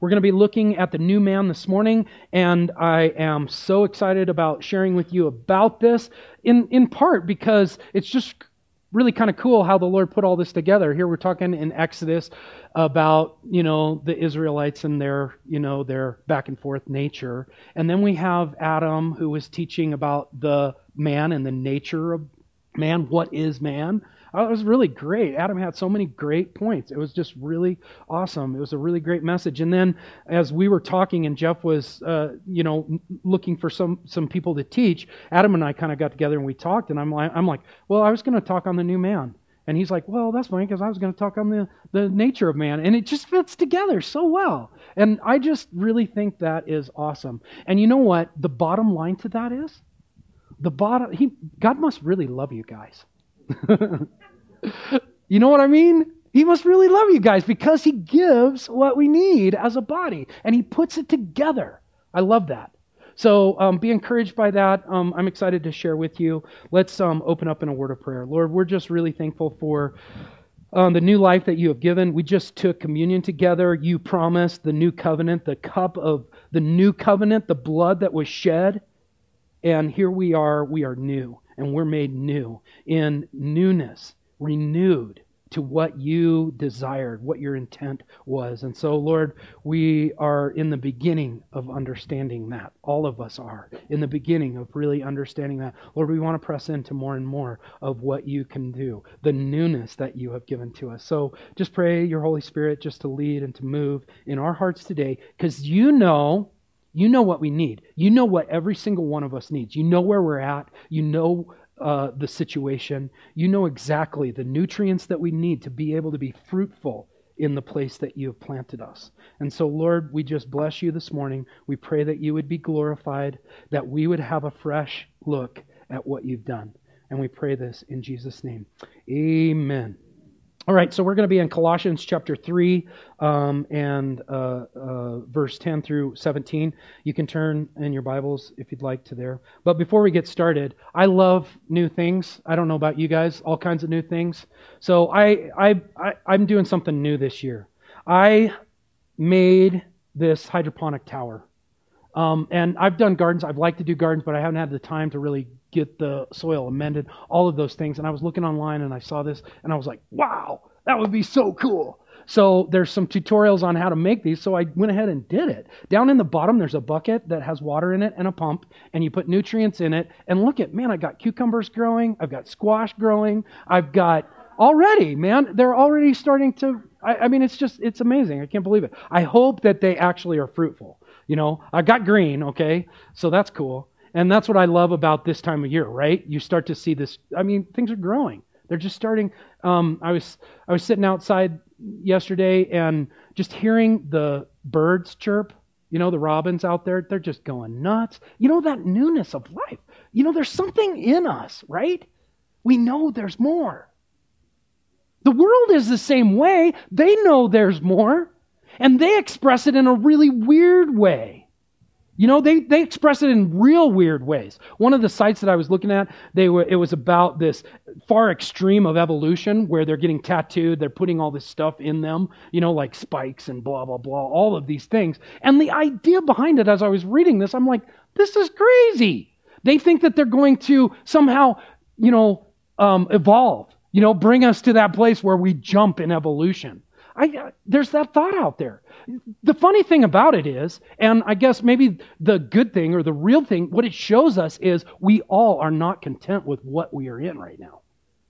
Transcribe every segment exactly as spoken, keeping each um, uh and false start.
We're going to be looking at the new man this morning, and I am so excited about sharing with you about this, in, in part because it's just really kind of cool how the Lord put all this together. Here we're talking in Exodus about, you know, the Israelites and their, you know, their back and forth nature. And then we have Adam, who was teaching about the man and the nature of man. What is man? Oh, it was really great. Adam had so many great points. It was just really awesome. It was a really great message. And then as we were talking and Jeff was, uh, you know, looking for some some people to teach, Adam and I kind of got together and we talked. And I'm like, I'm like, well, I was going to talk on the new man. And he's like, well, that's funny because I was going to talk on the, the nature of man. And it just fits together so well. And I just really think that is awesome. And you know what? The bottom line to that is, the bottom, he, God must really love you guys. You know what I mean? He must really love you guys because He gives what we need as a body and He puts it together. I love that. So um, be encouraged by that. Um, I'm excited to share with you. Let's um, open up in a word of prayer. Lord, we're just really thankful for um, the new life that You have given. We just took communion together. You promised the new covenant, the cup of the new covenant, the blood that was shed. And here we are, we are new. And we're made new in newness, renewed to what You desired, what Your intent was. And so, Lord, we are in the beginning of understanding that. All of us are in the beginning of really understanding that. Lord, we want to press into more and more of what You can do, the newness that You have given to us. So just pray Your Holy Spirit just to lead and to move in our hearts today, because You know You know what we need. You know what every single one of us needs. You know where we're at. You know uh, the situation. You know exactly the nutrients that we need to be able to be fruitful in the place that You have planted us. And so, Lord, we just bless You this morning. We pray that You would be glorified, that we would have a fresh look at what You've done. And we pray this in Jesus' name. Amen. All right, so we're going to be in Colossians chapter three um, and uh, uh, verse ten through seventeen. You can turn in your Bibles if you'd like to there. But before we get started, I love new things. I don't know about you guys, all kinds of new things. So I, I, I, I'm doing something new this year. I made this hydroponic tower. Um, and I've done gardens. I've liked to do gardens, but I haven't had the time to really get the soil amended, all of those things. And I was looking online and I saw this and I was like, wow, that would be so cool. So there's some tutorials on how to make these. So I went ahead and did it. Down in the bottom, there's a bucket that has water in it and a pump, and you put nutrients in it. And look at, man, I got cucumbers growing. I've got squash growing. I've got already, man, they're already starting to, I, I mean, it's just, it's amazing. I can't believe it. I hope that they actually are fruitful. You know, I got green, okay? So that's cool. And that's what I love about this time of year, right? You start to see this, I mean, things are growing. They're just starting. Um, I was I was sitting outside yesterday and just hearing the birds chirp, you know, the robins out there, they're just going nuts. You know, that newness of life. You know, there's something in us, right? We know there's more. The world is the same way. They know there's more. And they express it in a really weird way. You know, they, they express it in real weird ways. One of the sites that I was looking at, they were it was about this far extreme of evolution where they're getting tattooed, they're putting all this stuff in them, you know, like spikes and blah, blah, blah, all of these things. And the idea behind it, as I was reading this, I'm like, this is crazy. They think that they're going to somehow, you know, um, evolve, you know, bring us to that place where we jump in evolution. I, there's that thought out there. The funny thing about it is, and I guess maybe the good thing or the real thing, what it shows us is we all are not content with what we are in right now.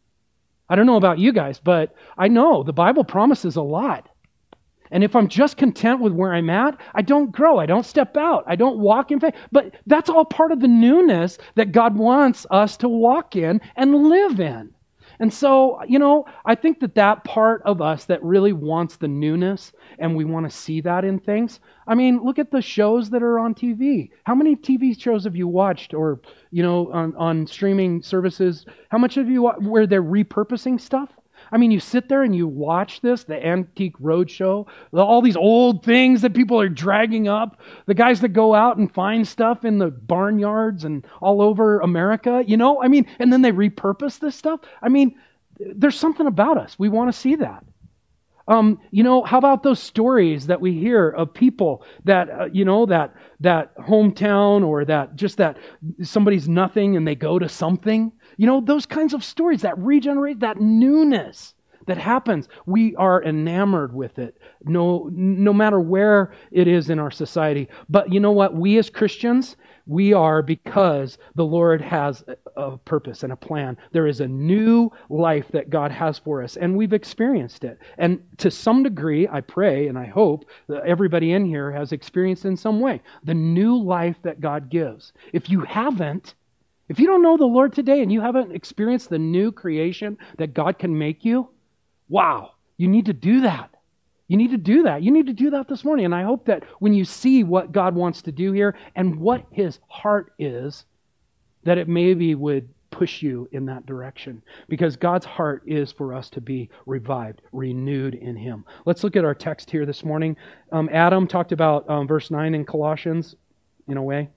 I don't know about you guys, but I know the Bible promises a lot. And if I'm just content with where I'm at, I don't grow, I don't step out, I don't walk in faith. But that's all part of the newness that God wants us to walk in and live in. And so, you know, I think that that part of us that really wants the newness and we want to see that in things. I mean, look at the shows that are on T V. How many T V shows have you watched or, you know, on, on streaming services? How much have you, where they're repurposing stuff? I mean, you sit there and you watch this, the Antique Roadshow, all these old things that people are dragging up, the guys that go out and find stuff in the barnyards and all over America, you know, I mean, and then they repurpose this stuff. I mean, there's something about us. We want to see that. Um, you know, how about those stories that we hear of people that, uh, you know, that that hometown or that just that somebody's nothing and they go to something? You know, those kinds of stories that regenerate, that newness that happens. We are enamored with it, no, no matter where it is in our society. But you know what? We as Christians, we are because the Lord has a purpose and a plan. There is a new life that God has for us, and we've experienced it. And to some degree, I pray and I hope that everybody in here has experienced in some way the new life that God gives. If you haven't, if you don't know the Lord today and you haven't experienced the new creation that God can make you, wow, you need to do that. You need to do that. You need to do that this morning. And I hope that when you see what God wants to do here and what His heart is, that it maybe would push you in that direction. Because God's heart is for us to be revived, renewed in Him. Let's look at our text here this morning. Um, Adam talked about um, verse nine in Colossians, in a way.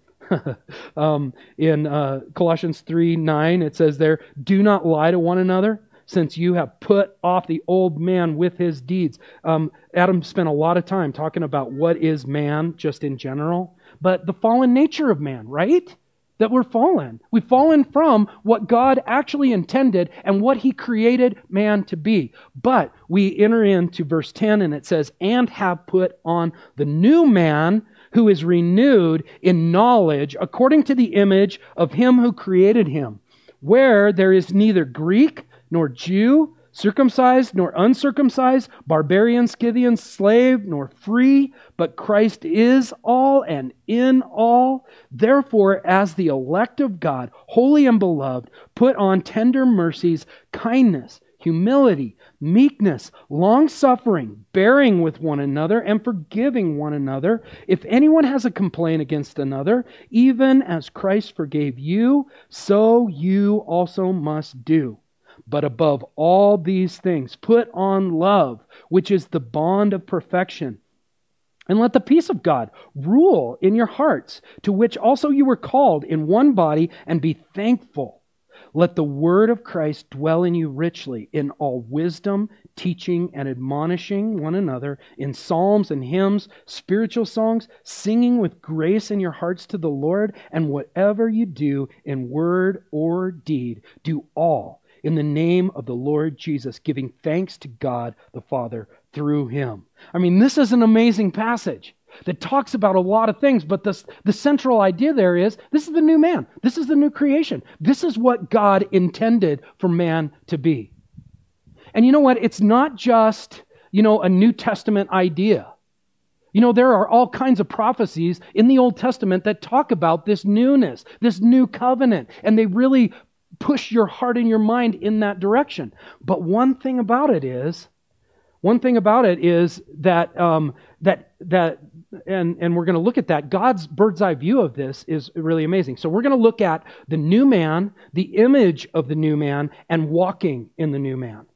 um, in uh, Colossians three nine, it says there, "Do not lie to one another, since you have put off the old man with his deeds." Um, Adam spent a lot of time talking about what is man just in general, but the fallen nature of man, right? That we're fallen. We've fallen from what God actually intended and what He created man to be. But we enter into verse ten and it says, "And have put on the new man who is renewed in knowledge according to the image of Him who created him, where there is neither Greek nor Jew, circumcised nor uncircumcised, barbarian, Scythian, slave nor free, but Christ is all and in all. Therefore, as the elect of God, holy and beloved, put on tender mercies, kindness, humility, meekness, long-suffering, bearing with one another, and forgiving one another. If anyone has a complaint against another, even as Christ forgave you, so you also must do. But above all these things, put on love, which is the bond of perfection. And let the peace of God rule in your hearts, to which also you were called in one body, and be thankful. Let the word of Christ dwell in you richly, in all wisdom, teaching and admonishing one another in psalms and hymns, spiritual songs, singing with grace in your hearts to the Lord. And whatever you do in word or deed, do all in the name of the Lord Jesus, giving thanks to God the Father through Him." I mean, this is an amazing passage that talks about a lot of things, but the, the central idea there is, this is the new man. This is the new creation. This is what God intended for man to be. And you know what? It's not just, you know, a New Testament idea. You know, there are all kinds of prophecies in the Old Testament that talk about this newness, this new covenant, and they really push your heart and your mind in that direction. But one thing about it is, one thing about it is that um, that that and and we're going to look at that. God's bird's eye view of this is really amazing. So we're going to look at the new man, the image of the new man, and walking in the new man.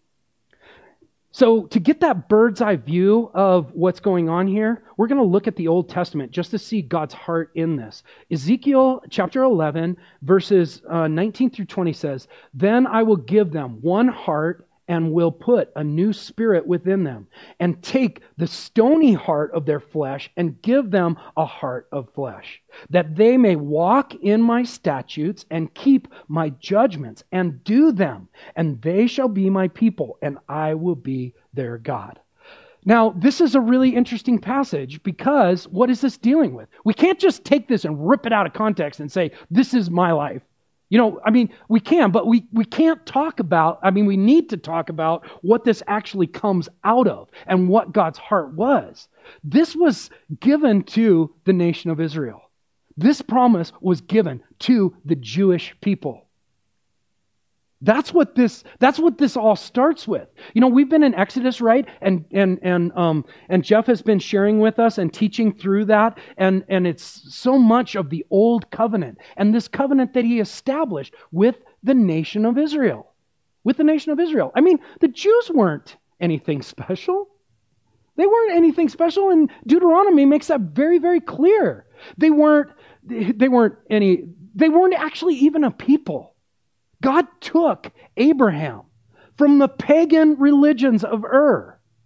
So to get that bird's eye view of what's going on here, we're going to look at the Old Testament just to see God's heart in this. Ezekiel chapter eleven, verses uh, nineteen through twenty says, "Then I will give them one heart and will put a new spirit within them, and take the stony heart of their flesh and give them a heart of flesh, that they may walk in my statutes and keep my judgments and do them, and they shall be my people, and I will be their God." Now, this is a really interesting passage because what is this dealing with? We can't just take this and rip it out of context and say, this is my life. You know, I mean, we can, but we, we can't talk about, I mean, we need to talk about what this actually comes out of and what God's heart was. This was given to the nation of Israel. This promise was given to the Jewish people. That's what this, that's what this all starts with. You know, we've been in Exodus, right? And and and um and Jeff has been sharing with us and teaching through that, and and it's so much of the old covenant and this covenant that He established with the nation of Israel. With the nation of Israel. I mean, the Jews weren't anything special. They weren't anything special, and Deuteronomy makes that very, very clear. They weren't they weren't any they weren't actually even a people. God took Abraham from the pagan religions of Ur,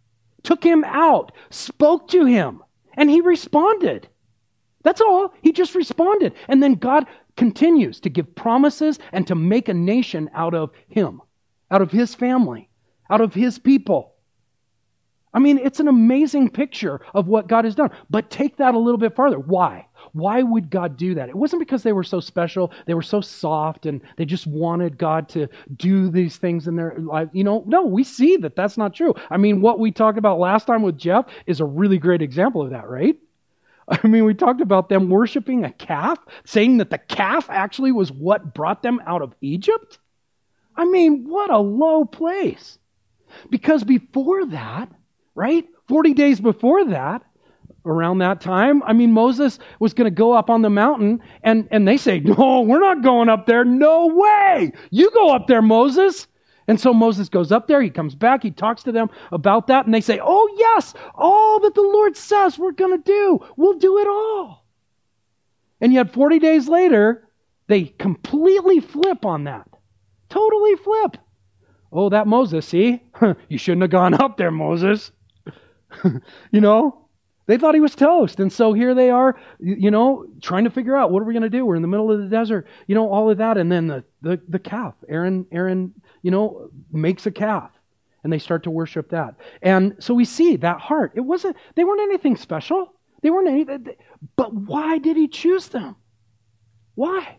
took him out, spoke to him, and he responded. That's all. He just responded. And then God continues to give promises and to make a nation out of him, out of his family, out of his people. I mean, it's an amazing picture of what God has done. But take that a little bit farther. Why? Why would God do that? It wasn't because they were so special, they were so soft, and they just wanted God to do these things in their life. You know, no, we see that that's not true. I mean, what we talked about last time with Jeff is a really great example of that, right? I mean, we talked about them worshiping a calf, saying that the calf actually was what brought them out of Egypt. I mean, what a low place. Because before that, right, forty days before that, around that time, I mean, Moses was going to go up on the mountain, and, and they say, no, we're not going up there. No way. You go up there, Moses. And so Moses goes up there, he comes back, he talks to them about that, and they say, oh yes, all that the Lord says we're going to do, we'll do it all. And yet forty days later, they completely flip on that. Totally flip. Oh, that Moses, see? You shouldn't have gone up there, Moses. You know? They thought he was toast. And so here they are, you know, trying to figure out, what are we going to do? We're in the middle of the desert, you know, all of that. And then the, the, the calf, Aaron, Aaron, you know, makes a calf, and they start to worship that. And so we see that heart. It wasn't, they weren't anything special. They weren't anything, but why did he choose them? Why?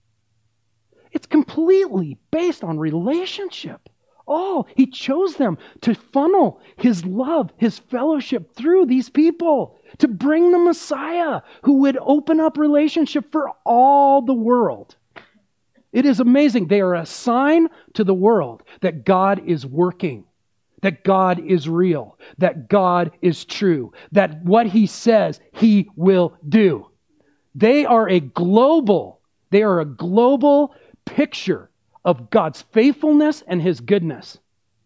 It's completely based on relationship. Oh, he chose them to funnel his love, his fellowship through these people, to bring the Messiah who would open up relationship for all the world. It is amazing. They are a sign to the world that God is working, that God is real, that God is true, that what he says he will do. They are a global, they are a global picture of God's faithfulness and his goodness.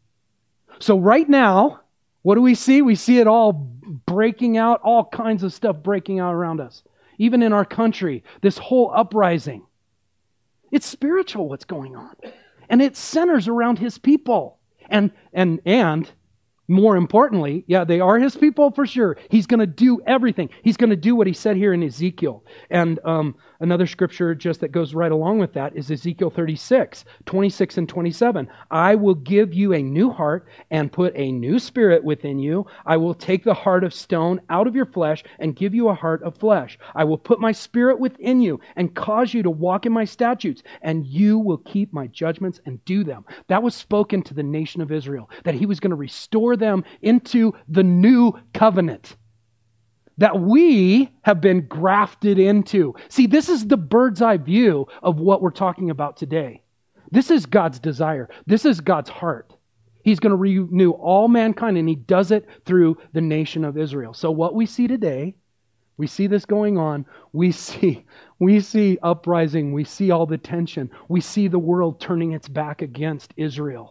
So right now, what do we see? We see it all breaking out, all kinds of stuff breaking out around us. Even in our country, this whole uprising. It's spiritual what's going on. And it centers around his people. And and and more importantly, yeah, they are his people for sure. He's going to do everything. He's going to do what he said here in Ezekiel. And um, another scripture just that goes right along with that is Ezekiel thirty-six, twenty-six and twenty-seven. I will give you a new heart and put a new spirit within you. I will take the heart of stone out of your flesh and give you a heart of flesh. I will put my spirit within you and cause you to walk in my statutes, and you will keep my judgments and do them. That was spoken to the nation of Israel, that he was going to restore them into the new covenant that we have been grafted into. See, this is the bird's eye view of what we're talking about today. This is God's desire. This is God's heart. He's going to renew all mankind, and he does it through the nation of Israel. So what we see today, we see this going on. We see, we see uprising. We see all the tension. We see the world turning its back against Israel.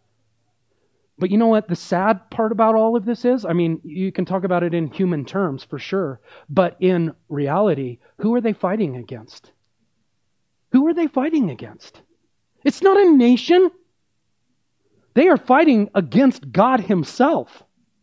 But you know what the sad part about all of this is? I mean, you can talk about it in human terms for sure. But in reality, who are they fighting against? Who are they fighting against? It's not a nation. They are fighting against God himself.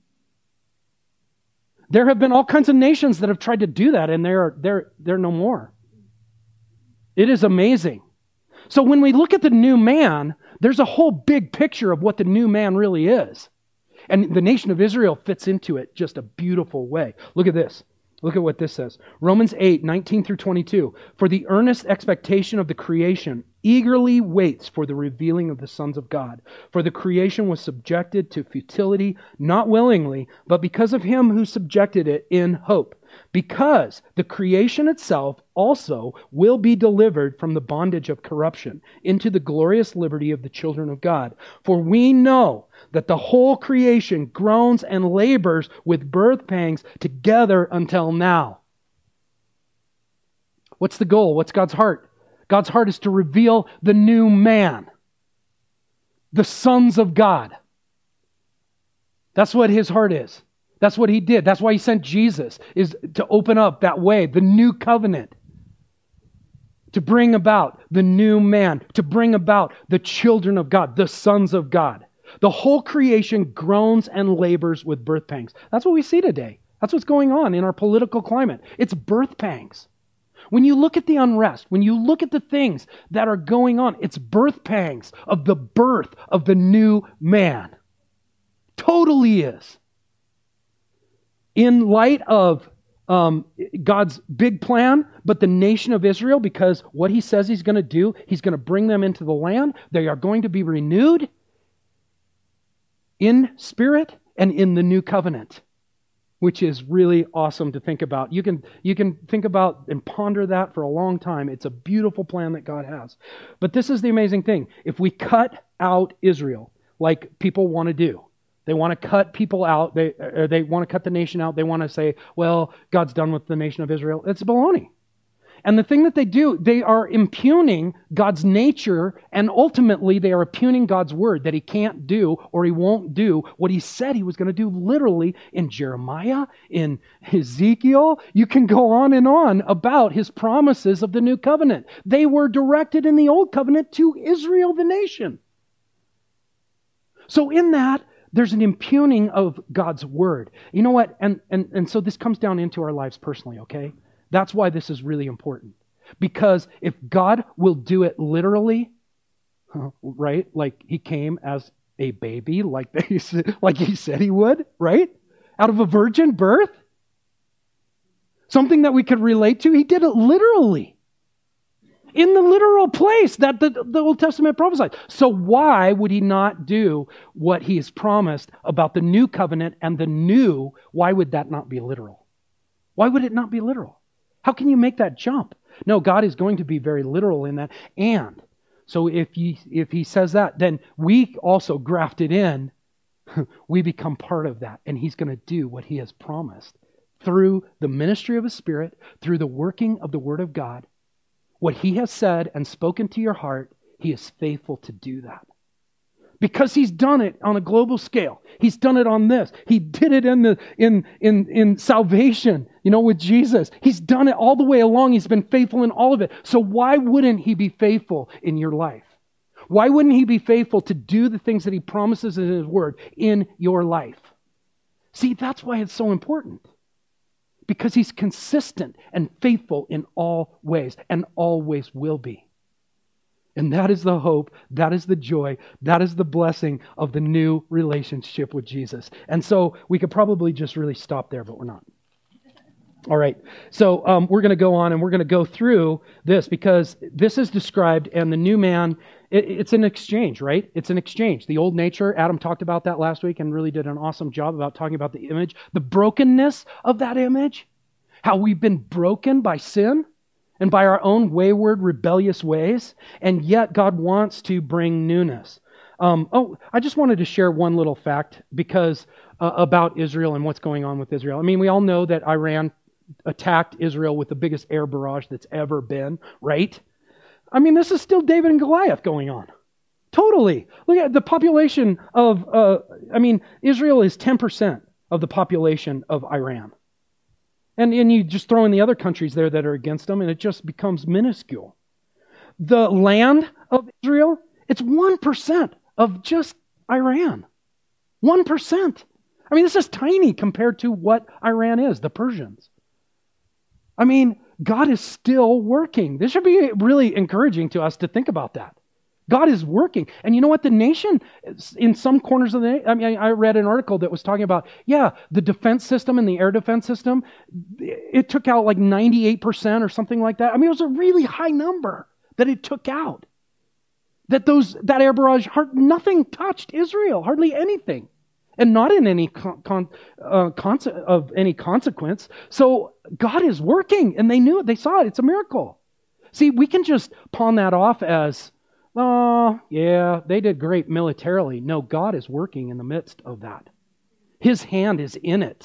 There have been all kinds of nations that have tried to do that, and they're, they're, they're no more. It is amazing. So when we look at the new man, there's a whole big picture of what the new man really is. And the nation of Israel fits into it just a beautiful way. Look at this. Look at what this says. Romans eight, nineteen through twenty-two. For the earnest expectation of the creation eagerly waits for the revealing of the sons of God. For the creation was subjected to futility, not willingly, but because of him who subjected it in hope. Because the creation itself also will be delivered from the bondage of corruption into the glorious liberty of the children of God. For we know that the whole creation groans and labors with birth pangs together until now. What's the goal? What's God's heart? God's heart is to reveal the new man, the sons of God. That's what his heart is. That's what he did. That's why he sent Jesus, is to open up that way, the new covenant, to bring about the new man, to bring about the children of God, the sons of God. The whole creation groans and labors with birth pangs. That's what we see today. That's what's going on in our political climate. It's birth pangs. When you look at the unrest, when you look at the things that are going on, it's birth pangs of the birth of the new man. Totally is. In light of um, God's big plan, but the nation of Israel, because what he says he's going to do, he's going to bring them into the land. They are going to be renewed in spirit and in the new covenant, which is really awesome to think about. You can, you can think about and ponder that for a long time. It's a beautiful plan that God has. But this is the amazing thing. If we cut out Israel, like people want to do, they want to cut people out, they, or they want to cut the nation out, they want to say, well, God's done with the nation of Israel. It's baloney. And the thing that they do, they are impugning God's nature, and ultimately they are impugning God's word that he can't do or he won't do what he said he was going to do literally in Jeremiah, in Ezekiel. You can go on and on about his promises of the new covenant. They were directed in the old covenant to Israel, the nation. So in that, there's an impugning of God's word. You know what? And, and, and so this comes down into our lives personally, okay? That's why this is really important. Because if God will do it literally, right? Like he came as a baby, like they, like he said he would, right? Out of a virgin birth. Something that we could relate to. He did it literally. In the literal place that the, the Old Testament prophesied. So why would he not do what he has promised about the new covenant and the new? Why would that not be literal? Why would it not be literal? How can you make that jump? No, God is going to be very literal in that. And so if he, if he says that, then we also grafted in, we become part of that. And he's going to do what he has promised through the ministry of his Spirit, through the working of the Word of God. What he has said and spoken to your heart, he is faithful to do that. Because he's done it on a global scale. He's done it on this. He did it in the in in in salvation, you know, with Jesus. He's done it all the way along. He's been faithful in all of it. So why wouldn't he be faithful in your life? Why wouldn't he be faithful to do the things that he promises in his word in your life? See, that's why it's so important. Because he's consistent and faithful in all ways, and always will be. And that is the hope, that is the joy, that is the blessing of the new relationship with Jesus. And so we could probably just really stop there, but we're not. All right, so um, we're going to go on and we're going to go through this because this is described, and the new man, it, it's an exchange, right? It's an exchange. The old nature, Adam talked about that last week and really did an awesome job about talking about the image, the brokenness of that image, how we've been broken by sin and by our own wayward, rebellious ways, and yet God wants to bring newness. Um, oh, I just wanted to share one little fact because uh, about Israel and what's going on with Israel. I mean, we all know that Iran attacked Israel with the biggest air barrage that's ever been, right? I mean, this is still David and Goliath going on. Totally. Look at the population of, uh, I mean, Israel is ten percent of the population of Iran. And, and you just throw in the other countries there that are against them, and it just becomes minuscule. The land of Israel, it's one percent of just Iran. one percent. I mean, this is tiny compared to what Iran is, the Persians. I mean, God is still working. This should be really encouraging to us to think about that. God is working. And you know what? The nation, in some corners of the, I mean, I read an article that was talking about, yeah, the defense system and the air defense system, it took out like ninety-eight percent or something like that. I mean, it was a really high number that it took out. That those, that air barrage, nothing touched Israel, hardly anything. And not in any con, con, uh, con, of any consequence. So God is working, and they knew it. They saw it. It's a miracle. See, we can just pawn that off as, oh, yeah, they did great militarily. No, God is working in the midst of that. His hand is in it.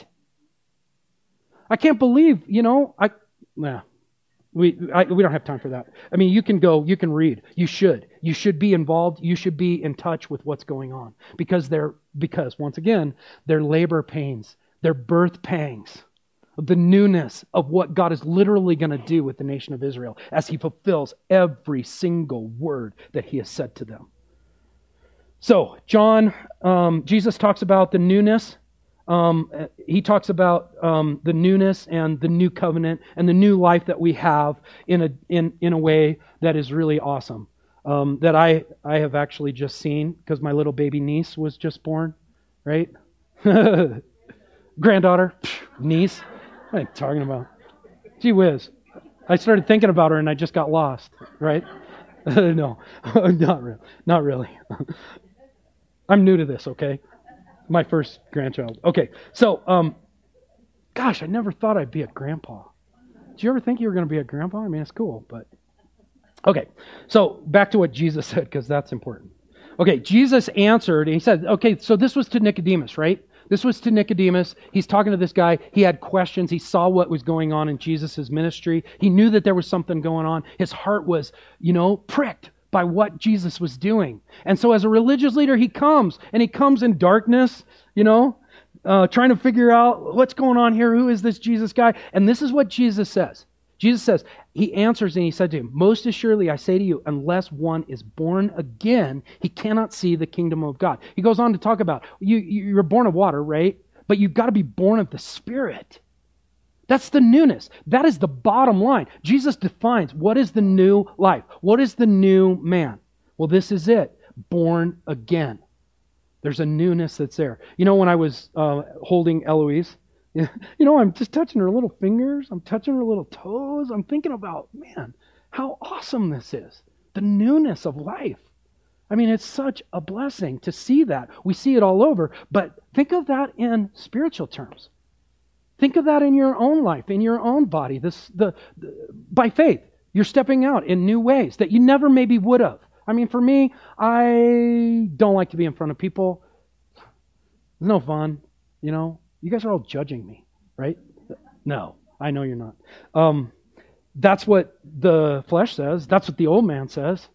I can't believe, you know, I, nah, we, I, we don't have time for that. I mean, you can go, you can read. You should. You should be involved. You should be in touch with what's going on. Because they're, because once again, their labor pains, their birth pangs, the newness of what God is literally going to do with the nation of Israel as he fulfills every single word that he has said to them. So, John, um, Jesus talks about the newness. Um, he talks about um, the newness and the new covenant and the new life that we have in a in in a way that is really awesome. Um, that I I have actually just seen because my little baby niece was just born, right? Granddaughter, niece. What am I talking about? Gee whiz. I started thinking about her and I just got lost, right? No, not really. Not really. I'm new to this, okay? My first grandchild. Okay, so, um, gosh, I never thought I'd be a grandpa. Did you ever think you were going to be a grandpa? I mean, it's cool, but... Okay, so back to what Jesus said, because that's important. Okay, Jesus answered, and he said, okay, so this was to Nicodemus, right? This was to Nicodemus. He's talking to this guy. He had questions. He saw what was going on in Jesus' ministry. He knew that there was something going on. His heart was, you know, pricked by what Jesus was doing. And so as a religious leader, he comes, and he comes in darkness, you know, uh, trying to figure out what's going on here. Who is this Jesus guy? And this is what Jesus says. Jesus says, he answers and he said to him, most assuredly I say to you, unless one is born again, he cannot see the kingdom of God. He goes on to talk about, you, you're born of water, right? But you've got to be born of the Spirit. That's the newness. That is the bottom line. Jesus defines what is the new life. What is the new man? Well, this is it. Born again. There's a newness that's there. You know, when I was uh, holding Eloise, you know, I'm just touching her little fingers. I'm touching her little toes. I'm thinking about, man, how awesome this is. The newness of life. I mean, it's such a blessing to see that. We see it all over. But think of that in spiritual terms. Think of that in your own life, in your own body. This, the, the by faith, you're stepping out in new ways that you never maybe would have. I mean, for me, I don't like to be in front of people. It's no fun, you know. You guys are all judging me, right? No, I know you're not. Um, that's what the flesh says. That's what the old man says.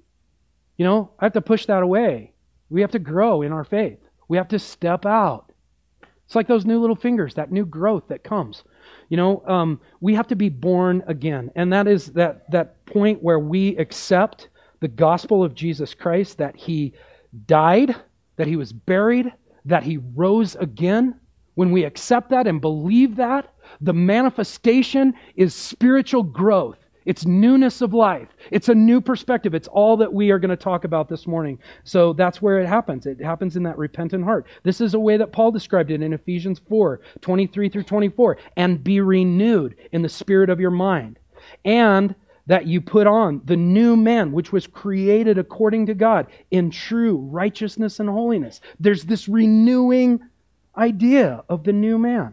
You know, I have to push that away. We have to grow in our faith. We have to step out. It's like those new little fingers, that new growth that comes. You know, um, we have to be born again. And that is that, that point where we accept the gospel of Jesus Christ, that He died, that He was buried, that He rose again. When we accept that and believe that, the manifestation is spiritual growth. It's newness of life. It's a new perspective. It's all that we are going to talk about this morning. So that's where it happens. It happens in that repentant heart. This is a way that Paul described it in Ephesians four, twenty-three through twenty-four. And be renewed in the spirit of your mind. And that you put on the new man, which was created according to God in true righteousness and holiness. There's this renewing idea of the new man.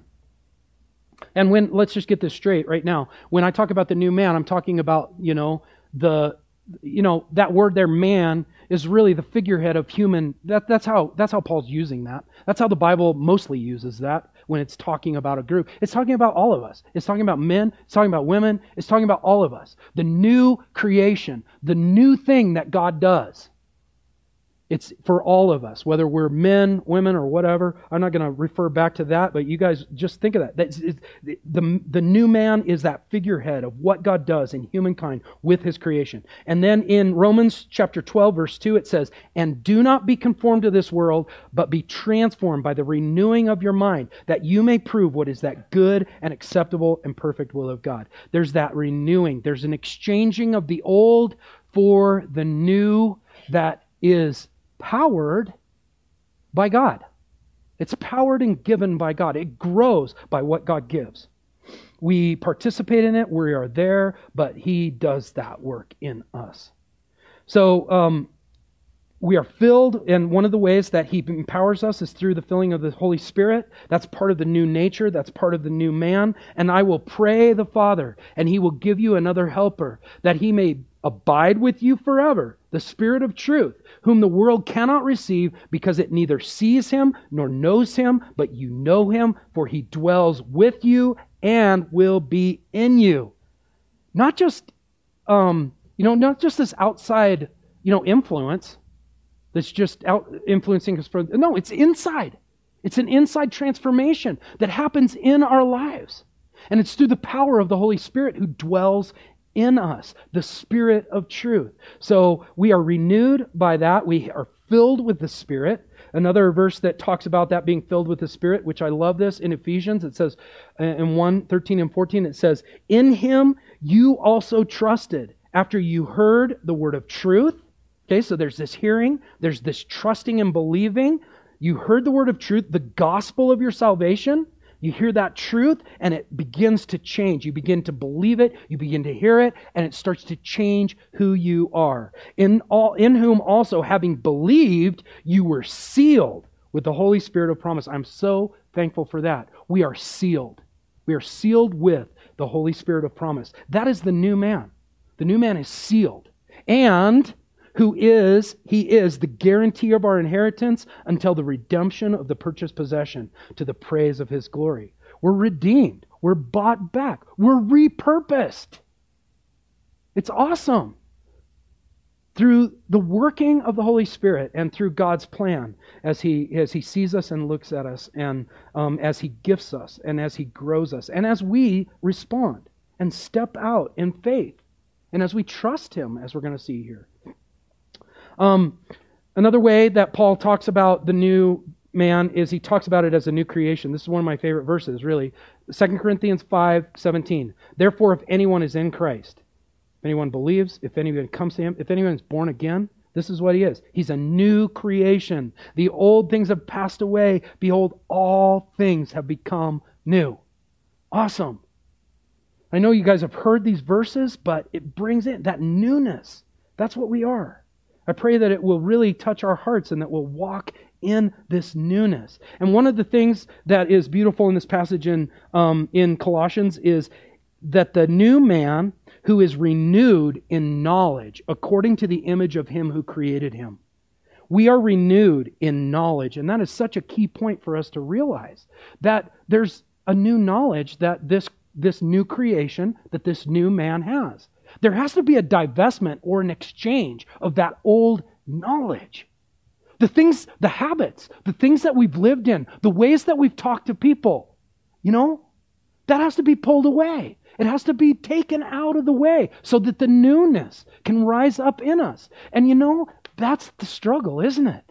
And when, let's just get this straight right now. When I talk about the new man, I'm talking about, you know, the, you know, that word there, man, is really the figurehead of human. That, that's how, that's how Paul's using that. That's how the Bible mostly uses that when it's talking about a group. It's talking about all of us. It's talking about men. It's talking about women. It's talking about all of us. The new creation, the new thing that God does. It's for all of us, whether we're men, women, or whatever. I'm not going to refer back to that, but you guys just think of that. That's, it's, the, the new man is that figurehead of what God does in humankind with His creation. And then in Romans chapter twelve, verse two, it says, and do not be conformed to this world, but be transformed by the renewing of your mind, that you may prove what is that good and acceptable and perfect will of God. There's that renewing. There's an exchanging of the old for the new that is powered by God. It's powered and given by God. It grows by what God gives. We participate in it. We are there, but He does that work in us. So um, we are filled, and one of the ways that He empowers us is through the filling of the Holy Spirit. That's part of the new nature. That's part of the new man. And I will pray the Father, and He will give you another helper, that He may abide with you forever, the Spirit of truth, whom the world cannot receive because it neither sees Him nor knows Him, but you know Him, for He dwells with you and will be in you. Not just, um, you know, not just this outside, you know, influence that's just out influencing us. For no, it's inside. It's an inside transformation that happens in our lives, and it's through the power of the Holy Spirit who dwells in us, the Spirit of truth. So we are renewed by that. We are filled with the Spirit. Another verse that talks about that being filled with the Spirit, which I love this, in Ephesians, it says in one, thirteen and fourteen, it says, in him you also trusted after you heard the word of truth. Okay, so there's this hearing, there's this trusting and believing. You heard the word of truth, the gospel of your salvation. You hear that truth and it begins to change. You begin to believe it, you begin to hear it, and it starts to change who you are. In all, in whom also, having believed, you were sealed with the Holy Spirit of promise. I'm so thankful for that. We are sealed. We are sealed with the Holy Spirit of promise. That is the new man. The new man is sealed. And who is, he is the guarantee of our inheritance until the redemption of the purchased possession, to the praise of his glory. We're redeemed. We're bought back. We're repurposed. It's awesome. Through the working of the Holy Spirit and through God's plan, as he as he sees us and looks at us, and um, as he gifts us, and as he grows us, and as we respond and step out in faith, and as we trust him, as we're going to see here. Um, another way that Paul talks about the new man is he talks about it as a new creation. This is one of my favorite verses, really. Second Corinthians five seventeen. Therefore, if anyone is in Christ, if anyone believes, if anyone comes to him, if anyone is born again, this is what he is. He's a new creation. The old things have passed away. Behold, all things have become new. Awesome. I know you guys have heard these verses, but it brings in that newness. That's what we are. I pray that it will really touch our hearts and that we'll walk in this newness. And one of the things that is beautiful in this passage in, um, in Colossians is that the new man who is renewed in knowledge according to the image of him who created him. We are renewed in knowledge, and that is such a key point for us to realize, that there's a new knowledge that this, this new creation, that this new man has. There has to be a divestment or an exchange of that old knowledge. The things, the habits, the things that we've lived in, the ways that we've talked to people, you know, that has to be pulled away. It has to be taken out of the way so that the newness can rise up in us. And you know, that's the struggle, isn't it?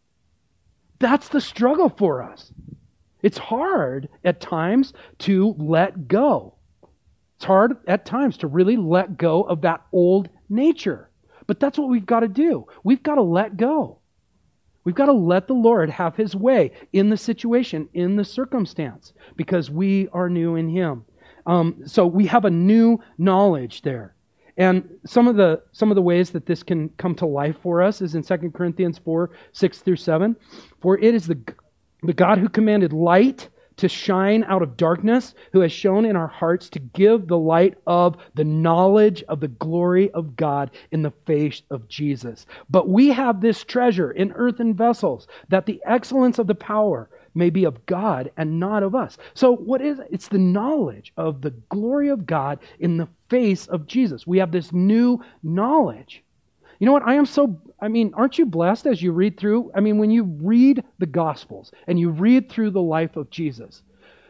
That's the struggle for us. It's hard at times to let go. It's hard at times to really let go of that old nature. But that's what we've got to do. We've got to let go. We've got to let the Lord have his way in the situation, in the circumstance, because we are new in him. Um, so we have a new knowledge there. And some of the some of the ways that this can come to life for us is in Second Corinthians four, six through seven. For it is the, the God who commanded light to shine out of darkness, who has shown in our hearts to give the light of the knowledge of the glory of God in the face of Jesus. But we have this treasure in earthen vessels, that the excellence of the power may be of God and not of us. So what is it? It's the knowledge of the glory of God in the face of Jesus. We have this new knowledge. You know what? I am so, I mean, aren't you blessed as you read through? I mean, when you read the Gospels and you read through the life of Jesus,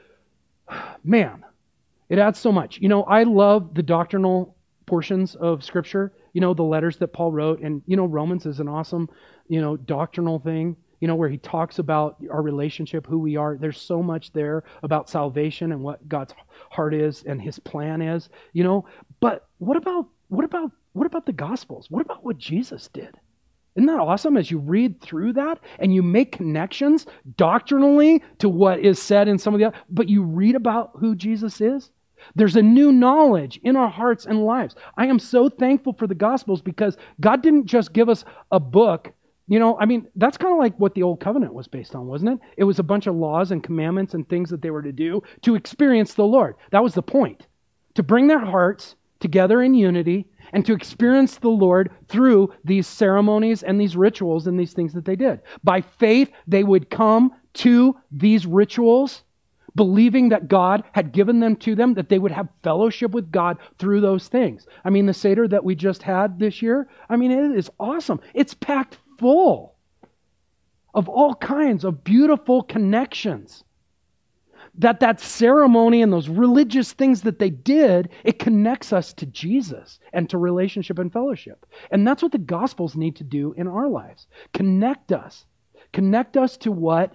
man, it adds so much. You know, I love the doctrinal portions of Scripture, you know, the letters that Paul wrote. And, you know, Romans is an awesome, you know, doctrinal thing, you know, where he talks about our relationship, who we are. There's so much there about salvation and what God's heart is and his plan is, you know. But what about, what about, What about the Gospels? What about what Jesus did? Isn't that awesome as you read through that and you make connections doctrinally to what is said in some of the other, but you read about who Jesus is? There's a new knowledge in our hearts and lives. I am so thankful for the Gospels because God didn't just give us a book. You know, I mean, that's kind of like what the Old Covenant was based on, wasn't it? It was a bunch of laws and commandments and things that they were to do to experience the Lord. That was the point. To bring their hearts together in unity and to experience the Lord through these ceremonies and these rituals and these things that they did. By faith, they would come to these rituals, believing that God had given them to them, that they would have fellowship with God through those things. I mean, the Seder that we just had this year, I mean, it is awesome. It's packed full of all kinds of beautiful connections. that that ceremony and those religious things that they did, it connects us to Jesus and to relationship and fellowship. And that's what the Gospels need to do in our lives. Connect us. Connect us to what,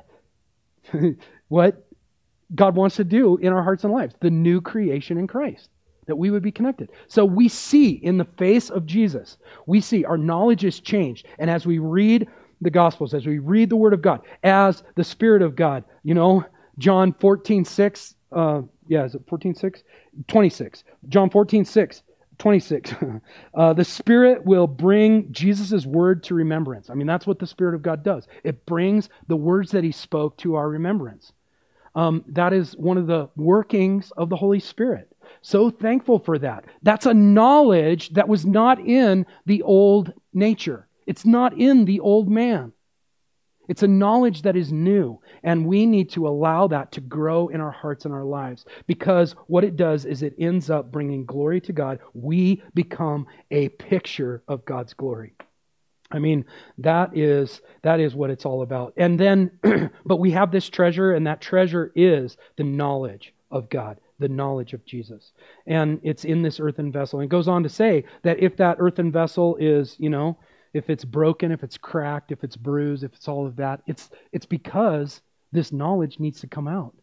what God wants to do in our hearts and lives, the new creation in Christ, that we would be connected. So we see in the face of Jesus, we see our knowledge is changed. And as we read the Gospels, as we read the Word of God, as the Spirit of God, you know, John fourteen six, uh, yeah, is it fourteen six? twenty-six. John fourteen six, twenty-six. uh, the Spirit will bring Jesus' Word to remembrance. I mean, that's what the Spirit of God does. It brings the words that He spoke to our remembrance. Um, that is one of the workings of the Holy Spirit. So thankful for that. That's a knowledge that was not in the old nature. It's not in the old man. It's a knowledge that is new, and we need to allow that to grow in our hearts and our lives, because what it does is it ends up bringing glory to God. We become a picture of God's glory. I mean, that is that is what it's all about. And then, but we have this treasure, and that treasure is the knowledge of God, the knowledge of Jesus. And it's in this earthen vessel. And it goes on to say that if that earthen vessel is, you know, if it's broken, if it's cracked, if it's bruised, if it's all of that, it's it's because this knowledge needs to come out.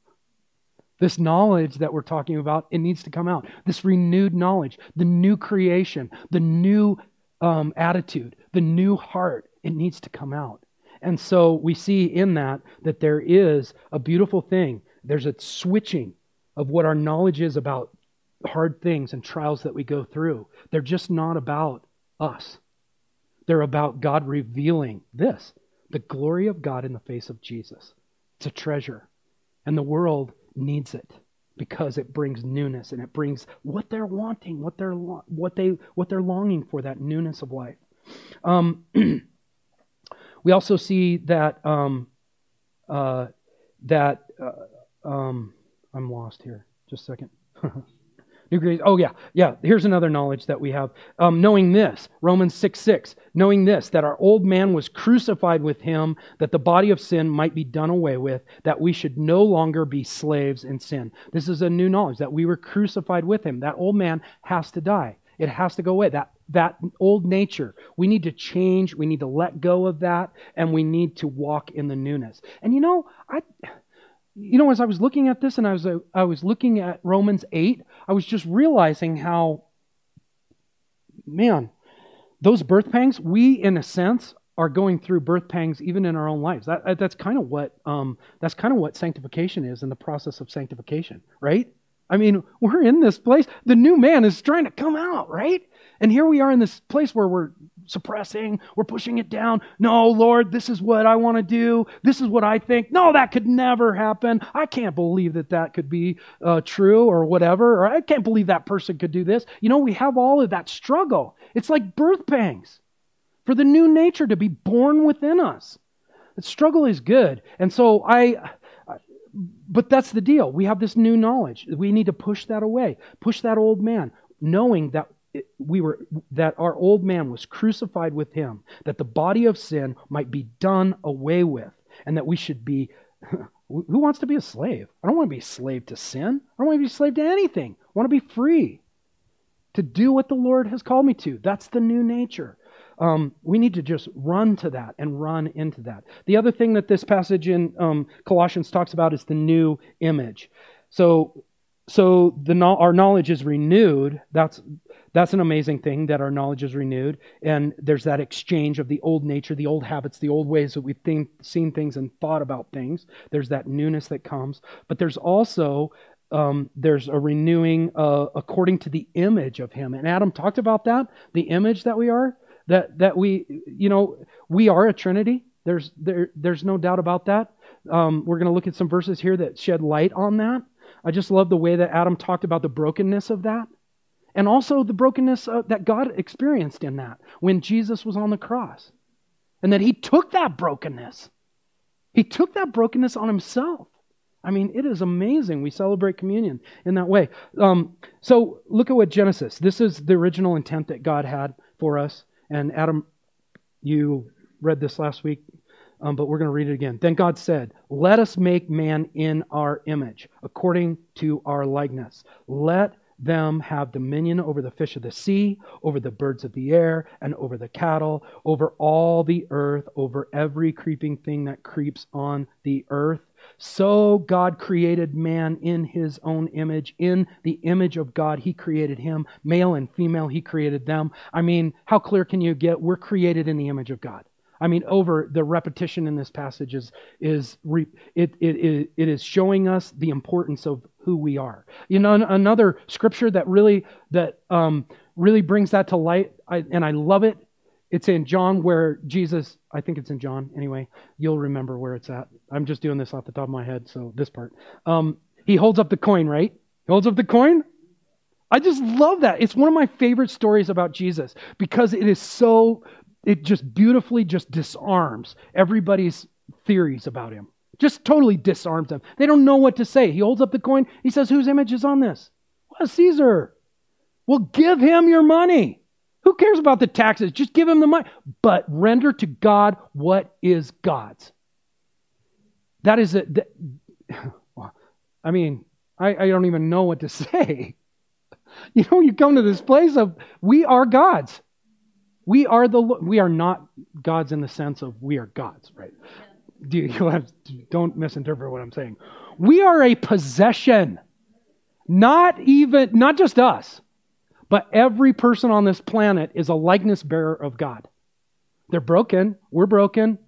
This knowledge that we're talking about, it needs to come out. This renewed knowledge, the new creation, the new um, attitude, the new heart, it needs to come out. And so we see in that that there is a beautiful thing. There's a switching of what our knowledge is about hard things and trials that we go through. They're just not about us. They're about God revealing this, the glory of God in the face of Jesus. It's a treasure. And the world needs it because it brings newness, and it brings what they're wanting, what they're what they what they're longing for, that newness of life. Um, we also see that um, uh, that uh, um, I'm lost here. Just a second. New creation. Oh yeah, yeah. Here's another knowledge that we have. Um, knowing this, Romans six six. Knowing this, that our old man was crucified with Him, that the body of sin might be done away with, that we should no longer be slaves in sin. This is a new knowledge, that we were crucified with Him. That old man has to die. It has to go away. That that old nature. We need to change. We need to let go of that, and we need to walk in the newness. And you know, I. You know, as I was looking at this, and I was uh, I was looking at Romans eight, I was just realizing how, man, those birth pangs, we, in a sense, are going through birth pangs even in our own lives. That, that's kind of what um, that's kind of what sanctification is, in the process of sanctification, right? I mean, we're in this place. The new man is trying to come out, right? And here we are in this place where we're suppressing, we're pushing it down. No, Lord, this is what I want to do. This is what I think. No, that could never happen. I can't believe that that could be uh, true or whatever. Or I can't believe that person could do this. You know, we have all of that struggle. It's like birth pangs for the new nature to be born within us. The struggle is good. And so I... But that's the deal. We have this new knowledge. We need to push that away. Push that old man, knowing that we were that our old man was crucified with Him, that the body of sin might be done away with, and that we should be. Who wants to be a slave? I don't want to be a slave to sin. I don't want to be a slave to anything. I want to be free to do what the Lord has called me to. That's the new nature. Um, we need to just run to that and run into that. The other thing that this passage in um, Colossians talks about is the new image. So, so the our knowledge is renewed. That's that's an amazing thing, that our knowledge is renewed, and there's that exchange of the old nature, the old habits, the old ways that we've think, seen things and thought about things. There's that newness that comes, but there's also um, there's a renewing uh, according to the image of Him. And Adam talked about that, the image that we are. That that we, you know, we are a Trinity. There's there there's no doubt about that. Um, we're going to look at some verses here that shed light on that. I just love the way that Adam talked about the brokenness of that, and also the brokenness uh, that God experienced in that when Jesus was on the cross, and that He took that brokenness. He took that brokenness on Himself. I mean, it is amazing. We celebrate communion in that way. Um, so look at what Genesis. This is the original intent that God had for us. And Adam, you read this last week. Um, but we're going to read it again. Then God said, let us make man in our image, according to our likeness. Let them have dominion over the fish of the sea, over the birds of the air, and over the cattle, over all the earth, over every creeping thing that creeps on the earth. So God created man in his own image. In the image of God, he created him. Male and female, he created them. I mean, how clear can you get? We're created in the image of God. I mean, over the repetition in this passage is, is re, it, it, it, it is showing us the importance of who we are. You know, another scripture that really that um, really brings that to light, I, and I love it. It's in John where Jesus, I think it's in John anyway. You'll remember where it's at. I'm just doing this off the top of my head, so this part. Um, he holds up the coin, right? He holds up the coin. I just love that. It's one of my favorite stories about Jesus because it is so. It just beautifully just disarms everybody's theories about him. Just totally disarms them. They don't know what to say. He holds up the coin. He says, whose image is on this? Well, Caesar. Well, give him your money. Who cares about the taxes? Just give him the money. But render to God what is God's. That is it. I mean, I, I don't even know what to say. You know, you come to this place of, we are God's. We are the we are not gods in the sense of we are gods, right? Do you have, don't misinterpret what I'm saying. We are a possession. Not even not just us, but every person on this planet is a likeness bearer of God. They're broken, we're broken.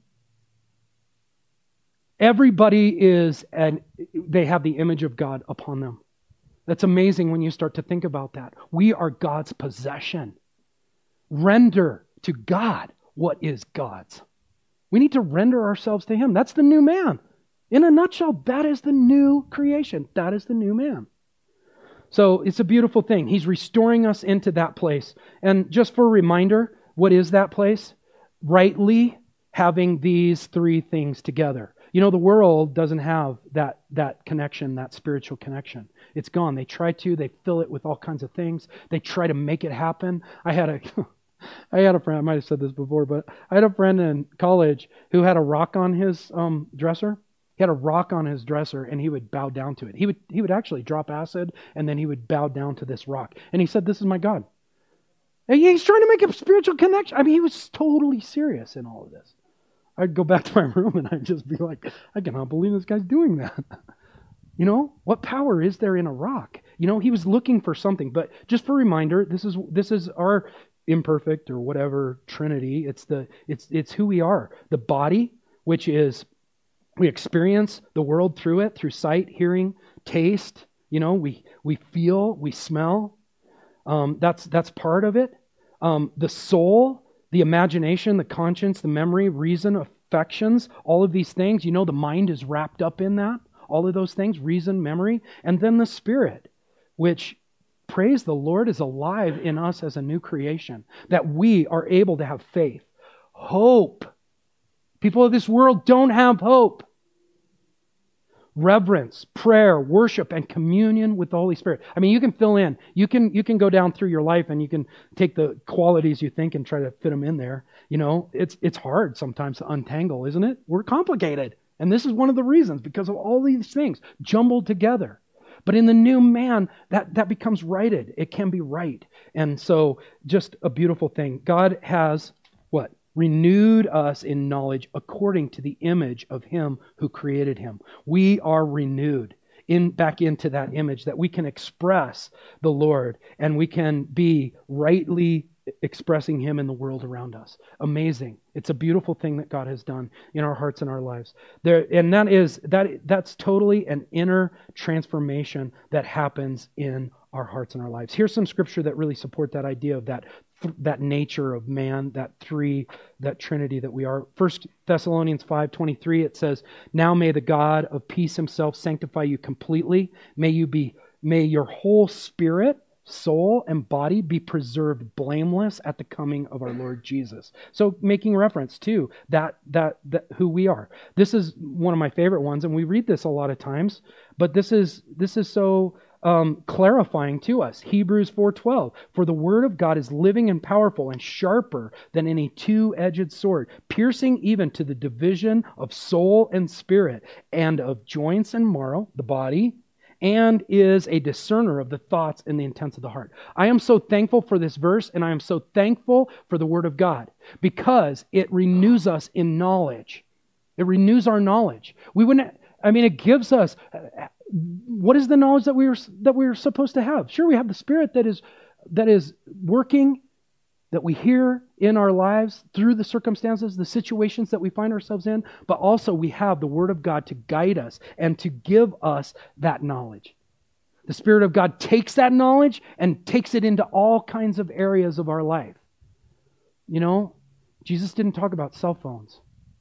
Everybody is and they have the image of God upon them. That's amazing when you start to think about that. We are God's possession. Render to God what is God's. We need to render ourselves to Him. That's the new man. In a nutshell, that is the new creation. That is the new man. So it's a beautiful thing. He's restoring us into that place. And just for a reminder, what is that place? Rightly having these three things together. You know, the world doesn't have that, that connection, that spiritual connection. It's gone. They try to. They fill it with all kinds of things. They try to make it happen. I had a... I had a friend, I might have said this before, but I had a friend in college who had a rock on his um, dresser. He had a rock on his dresser and he would bow down to it. He would he would actually drop acid and then he would bow down to this rock. And he said, this is my God. And he's trying to make a spiritual connection. I mean, he was totally serious in all of this. I'd go back to my room and I'd just be like, I cannot believe this guy's doing that. You know, what power is there in a rock? You know, he was looking for something. But just for a reminder, this is this is our imperfect or whatever Trinity. It's the it's it's who we are. The body, which is we experience the world through it, through sight, hearing, taste. You know, we we feel, we smell. Um, that's that's part of it. Um, the soul, the imagination, the conscience, the memory, reason, affections, all of these things. You know, the mind is wrapped up in that. All of those things, reason, memory, and then the spirit, which, praise the Lord, is alive in us as a new creation, that we are able to have faith, hope. People of this world don't have hope. Reverence, prayer, worship, and communion with the Holy Spirit. I mean, you can fill in. You can you can go down through your life and you can take the qualities you think and try to fit them in there. You know, it's it's hard sometimes to untangle, isn't it? We're complicated. And this is one of the reasons, because of all these things jumbled together. But in the new man, that, that becomes righted. It can be right. And so just a beautiful thing. God has, what? Renewed us in knowledge according to the image of Him who created him. We are renewed in back into that image that we can express the Lord and we can be rightly expressing Him in the world around us. Amazing. It's a beautiful thing that God has done in our hearts and our lives. There, and that is that that's totally an inner transformation that happens in our hearts and our lives. Here's some scripture that really support that idea of that that nature of man, that three, that Trinity that we are. First Thessalonians five twenty-three, it says, "Now may the God of peace Himself sanctify you completely. May you be, may your whole spirit, soul, and body be preserved blameless at the coming of our Lord Jesus." So making reference to that, that, that who we are. This is one of my favorite ones, and we read this a lot of times, but this is, this is so um, clarifying to us. Hebrews four twelve, for the word of God is living and powerful and sharper than any two-edged sword, piercing even to the division of soul and spirit and of joints and marrow, the body, and is a discerner of the thoughts and the intents of the heart. I am so thankful for this verse, and I am so thankful for the word of God because it renews us in knowledge. It renews our knowledge. We wouldn't, I mean, it gives us, what is the knowledge that we are that we're supposed to have? Sure, we have the Spirit that is that is working, that we hear in our lives through the circumstances, the situations that we find ourselves in, but also we have the Word of God to guide us and to give us that knowledge. The Spirit of God takes that knowledge and takes it into all kinds of areas of our life. You know, Jesus didn't talk about cell phones.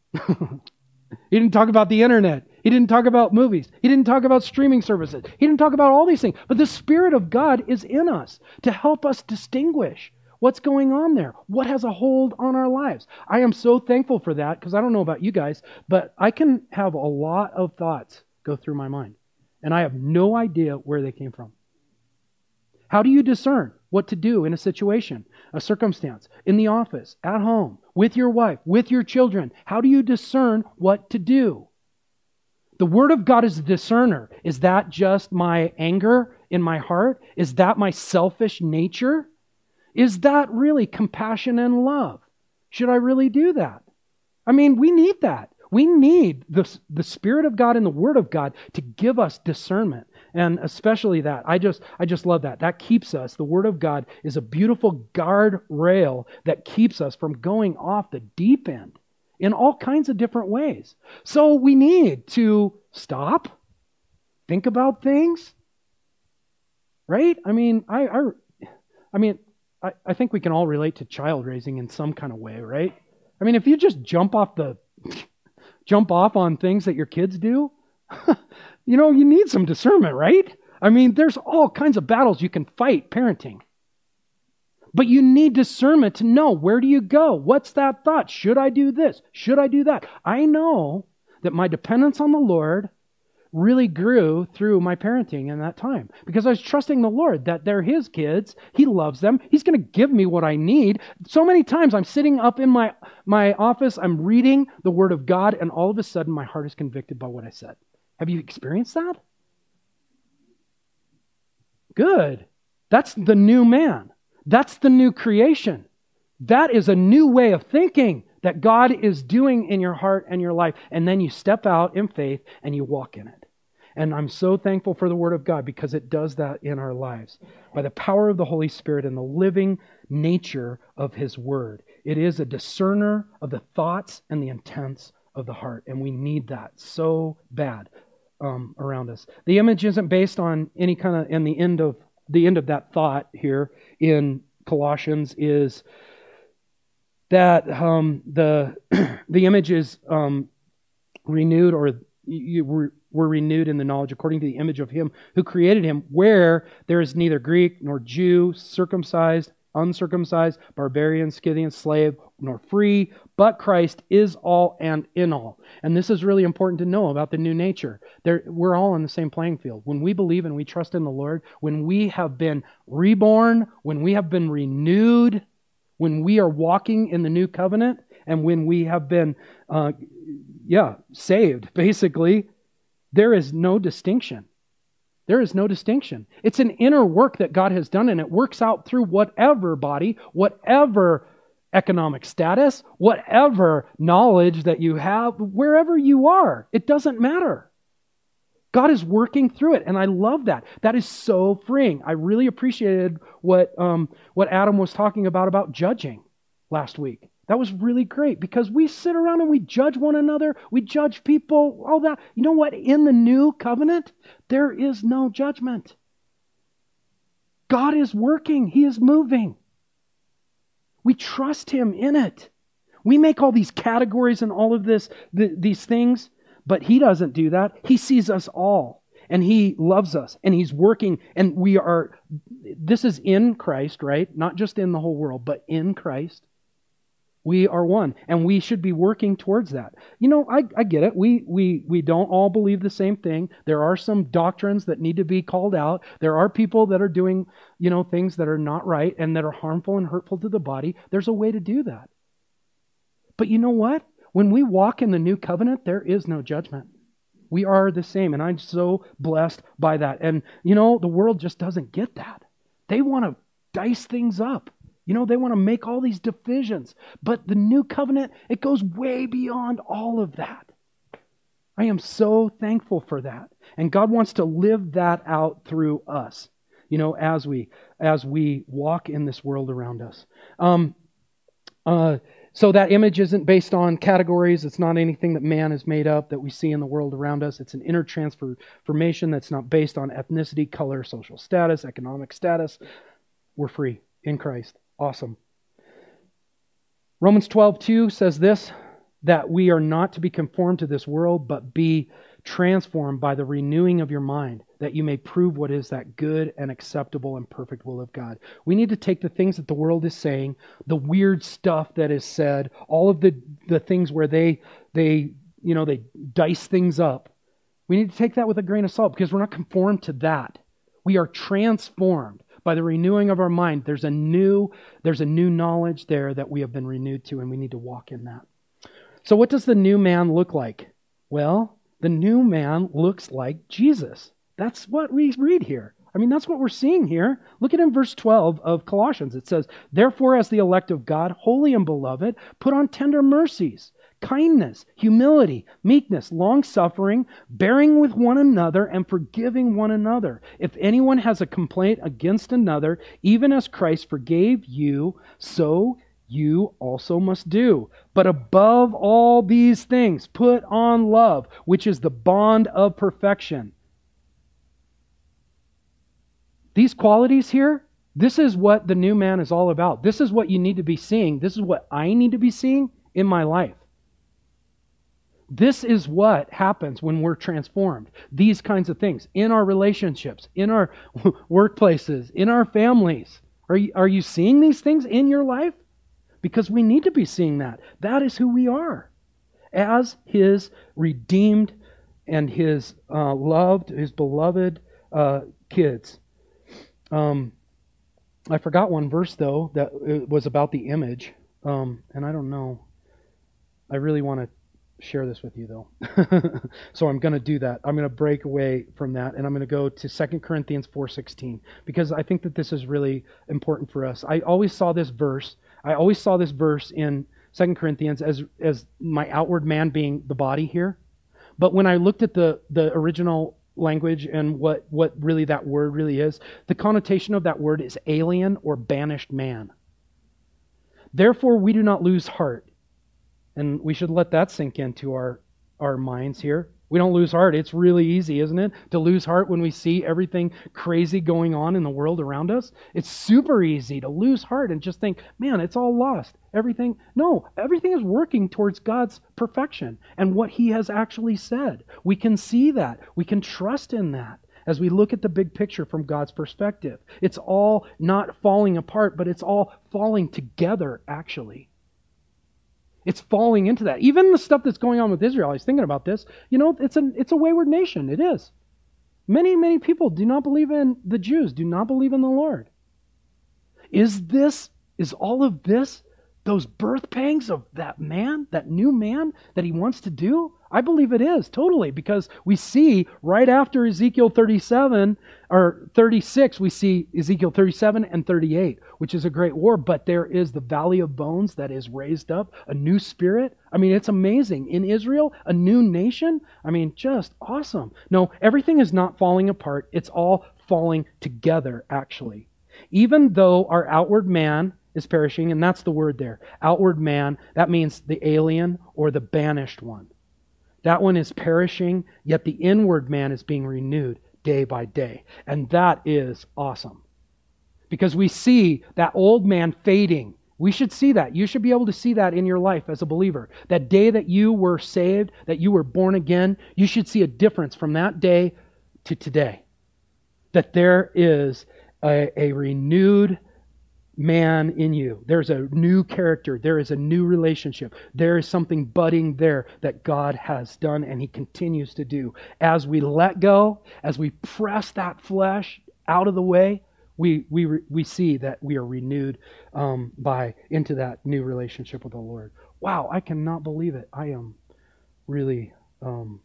He didn't talk about the internet. He didn't talk about movies. He didn't talk about streaming services. He didn't talk about all these things. But the Spirit of God is in us to help us distinguish what's going on there, what has a hold on our lives. I am so thankful for that because I don't know about you guys, but I can have a lot of thoughts go through my mind, and I have no idea where they came from. How do you discern what to do in a situation, a circumstance, in the office, at home, with your wife, with your children? How do you discern what to do? The Word of God is a discerner. Is that just my anger in my heart? Is that my selfish nature? Is that really compassion and love? Should I really do that? I mean, we need that. We need the, the Spirit of God and the Word of God to give us discernment. And especially that. I just I just love that. That keeps us. The Word of God is a beautiful guardrail that keeps us from going off the deep end in all kinds of different ways. So we need to stop, think about things, right? I mean, I I, I mean, I, I think we can all relate to child raising in some kind of way, right? I mean, if you just jump off the jump off on things that your kids do, you know, you need some discernment, right? I mean, there's all kinds of battles you can fight parenting. But you need discernment to know, where do you go? What's that thought? Should I do this? Should I do that? I know that my dependence on the Lord really grew through my parenting in that time because I was trusting the Lord that they're His kids. He loves them. He's going to give me what I need. So many times I'm sitting up in my, my office, I'm reading the Word of God, and all of a sudden my heart is convicted by what I said. Have you experienced that? Good. That's the new man. That's the new creation. That is a new way of thinking that God is doing in your heart and your life. And then you step out in faith and you walk in it. And I'm so thankful for the Word of God because it does that in our lives. By the power of the Holy Spirit and the living nature of His Word. It is a discerner of the thoughts and the intents of the heart. And we need that so bad um, around us. The image isn't based on any kind of, in the end of the end of that thought here in Colossians is that um, the the image is um, renewed, or you were, were renewed in the knowledge according to the image of Him who created him, where there is neither Greek nor Jew, circumcised, uncircumcised, barbarian, Scythian, slave, nor free, but Christ is all and in all. And this is really important to know about the new nature. There, we're all on the same playing field. When we believe and we trust in the Lord, when we have been reborn, when we have been renewed, when we are walking in the new covenant, and when we have been, uh, yeah, saved, basically, there is no distinction. There is no distinction. It's an inner work that God has done, and it works out through whatever body, whatever economic status, whatever knowledge that you have, wherever you are. It doesn't matter. God is working through it, and I love that. That is so freeing. I really appreciated what um, what Adam was talking about, about judging last week. That was really great because we sit around and we judge one another. We judge people, all that. You know what? In the new covenant, there is no judgment. God is working. He is moving. We trust Him in it. We make all these categories and all of this, th- these things, but He doesn't do that. He sees us all, and He loves us, and He's working, and we are, this is in Christ, right? Not just in the whole world, but in Christ. We are one, and we should be working towards that. You know, I, I get it. We, we, we don't all believe the same thing. There are some doctrines that need to be called out. There are people that are doing, you know, things that are not right and that are harmful and hurtful to the body. There's a way to do that. But you know what? When we walk in the new covenant, there is no judgment. We are the same, and I'm so blessed by that. And, you know, the world just doesn't get that. They want to dice things up. You know, they want to make all these divisions. But the new covenant, it goes way beyond all of that. I am so thankful for that. And God wants to live that out through us, you know, as we as we walk in this world around us. Um, uh, so that image isn't based on categories. It's not anything that man has made up that we see in the world around us. It's an inner transformation that's not based on ethnicity, color, social status, economic status. We're free in Christ. Awesome. Romans twelve two says this, that we are not to be conformed to this world, but be transformed by the renewing of your mind, that you may prove what is that good and acceptable and perfect will of God. We need to take the things that the world is saying, the weird stuff that is said, all of the, the things where they, they, you know, they dice things up. We need to take that with a grain of salt because we're not conformed to that. We are transformed by the renewing of our mind. There's a new, there's a new knowledge there that we have been renewed to, and we need to walk in that. So what does the new man look like? Well, the new man looks like Jesus. That's what we read here. I mean, that's what we're seeing here. Look at in verse twelve of Colossians. It says, therefore, as the elect of God, holy and beloved, put on tender mercies, kindness, humility, meekness, long-suffering, bearing with one another and forgiving one another. If anyone has a complaint against another, even as Christ forgave you, so you also must do. But above all these things, put on love, which is the bond of perfection. These qualities here, this is what the new man is all about. This is what you need to be seeing. This is what I need to be seeing in my life. This is what happens when we're transformed. These kinds of things in our relationships, in our workplaces, in our families. Are you, are you seeing these things in your life? Because we need to be seeing that. That is who we are. As His redeemed and His uh, loved, His beloved uh, kids. Um, I forgot one verse, though, that it was about the image. Um, and I don't know. I really want to share this with you, though. So I'm going to do that. I'm going to break away from that, and I'm going to go to Second Corinthians four sixteen, because I think that this is really important for us. I always saw this verse. I always saw this verse in Second Corinthians as, as my outward man being the body here. But when I looked at the, the original language and what, what really that word really is, the connotation of that word is alien or banished man. Therefore, we do not lose heart. And we should let that sink into our, our minds here. We don't lose heart. It's really easy, isn't it? To lose heart when we see everything crazy going on in the world around us. It's super easy to lose heart and just think, man, it's all lost. Everything. No, everything is working towards God's perfection and what He has actually said. We can see that. We can trust in that as we look at the big picture from God's perspective. It's all not falling apart, but it's all falling together, actually. It's falling into that. Even the stuff that's going on with Israel, I was thinking about this. You know, it's a, it's a wayward nation. It is. Many, many people do not believe in the Jews, do not believe in the Lord. Is this, is all of this, those birth pangs of that man, that new man that He wants to do? I believe it is, totally, because we see right after Ezekiel thirty-seven, or thirty-six, we see Ezekiel thirty-seven and thirty-eight, which is a great war, but there is the valley of bones that is raised up, a new spirit. I mean, it's amazing. In Israel, a new nation. I mean, just awesome. No, everything is not falling apart. It's all falling together, actually. Even though our outward man is perishing, and that's the word there, outward man, that means the alien or the banished one. That one is perishing, yet the inward man is being renewed day by day. And that is awesome. Because we see that old man fading. We should see that. You should be able to see that in your life as a believer. That day that you were saved, that you were born again, you should see a difference from that day to today. That there is a, a renewed man in you. There's a new character. There is a new relationship. There is something budding there that God has done and He continues to do. As we let go, as we press that flesh out of the way, we we we see that we are renewed um, by into that new relationship with the Lord. Wow, I cannot believe it. I am really, um,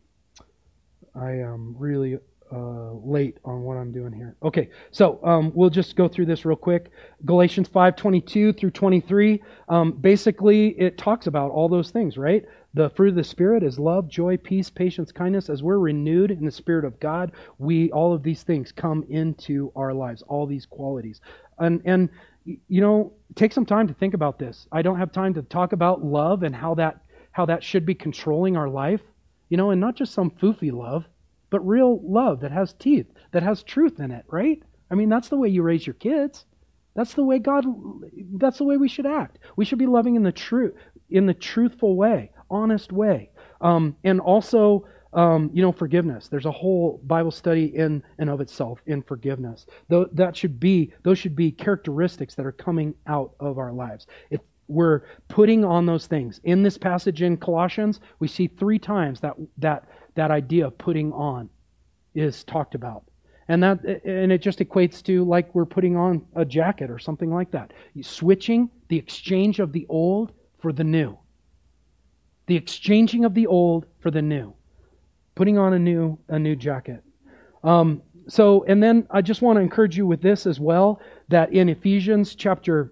I am really. Uh, late on what I'm doing here. Okay, so um, we'll just go through this real quick. Galatians five twenty-two through twenty-three. Um, basically, it talks about all those things, right? The fruit of the Spirit is love, joy, peace, patience, kindness. As we're renewed in the Spirit of God, we all of these things come into our lives. All these qualities, and and you know, take some time to think about this. I don't have time to talk about love and how that how that should be controlling our life, you know, and not just some foofy love, but real love that has teeth, that has truth in it, right? I mean, that's the way you raise your kids. That's the way God, that's the way we should act. We should be loving in the truth, in the truthful way, honest way. Um, and also, um, you know, forgiveness. There's a whole Bible study in and of itself in forgiveness. Though that should be, those should be characteristics that are coming out of our lives. If we're putting on those things. In this passage in Colossians, we see three times that that that idea of putting on is talked about. And that and it just equates to like we're putting on a jacket or something like that. Switching the exchange of the old for the new. The exchanging of the old for the new. Putting on a new a new jacket. Um, so, and then I just want to encourage you with this as well, that in Ephesians chapter